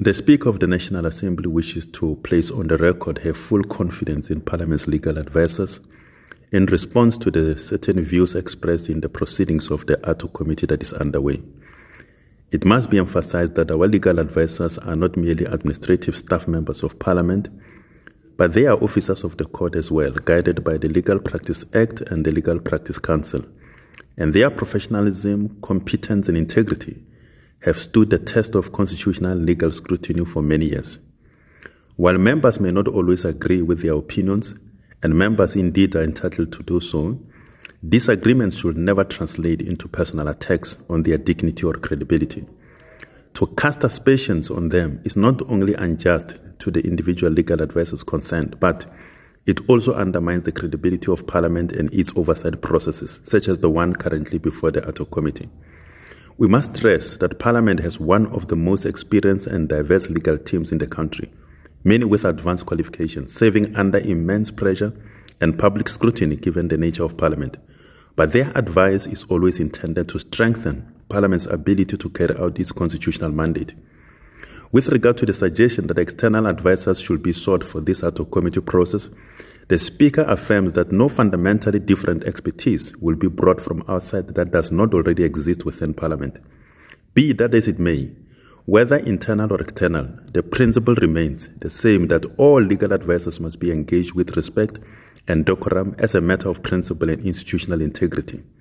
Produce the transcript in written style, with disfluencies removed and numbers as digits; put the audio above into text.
The Speaker of the National Assembly wishes to place on the record her full confidence in Parliament's legal advisers in response to the certain views expressed in the proceedings of the ad hoc committee that is underway. It must be emphasized that our legal advisers are not merely administrative staff members of Parliament, but they are officers of the court as well, guided by the Legal Practice Act and the Legal Practice Council, and their professionalism, competence and integrity have stood the test of constitutional legal scrutiny for many years. While members may not always agree with their opinions, and members indeed are entitled to do so, disagreements should never translate into personal attacks on their dignity or credibility. To cast aspersions on them is not only unjust to the individual legal advisers concerned, but it also undermines the credibility of Parliament and its oversight processes, such as the one currently before the ad hoc committee. We must stress that Parliament has one of the most experienced and diverse legal teams in the country, many with advanced qualifications, serving under immense pressure and public scrutiny given the nature of Parliament. But their advice is always intended to strengthen Parliament's ability to carry out its constitutional mandate. With regard to the suggestion that external advisers should be sought for this ad hoc committee process, the Speaker affirms that no fundamentally different expertise will be brought from outside that does not already exist within Parliament. Be that as it may, whether internal or external, the principle remains the same that all legal advisers must be engaged with respect and decorum as a matter of principle and institutional integrity.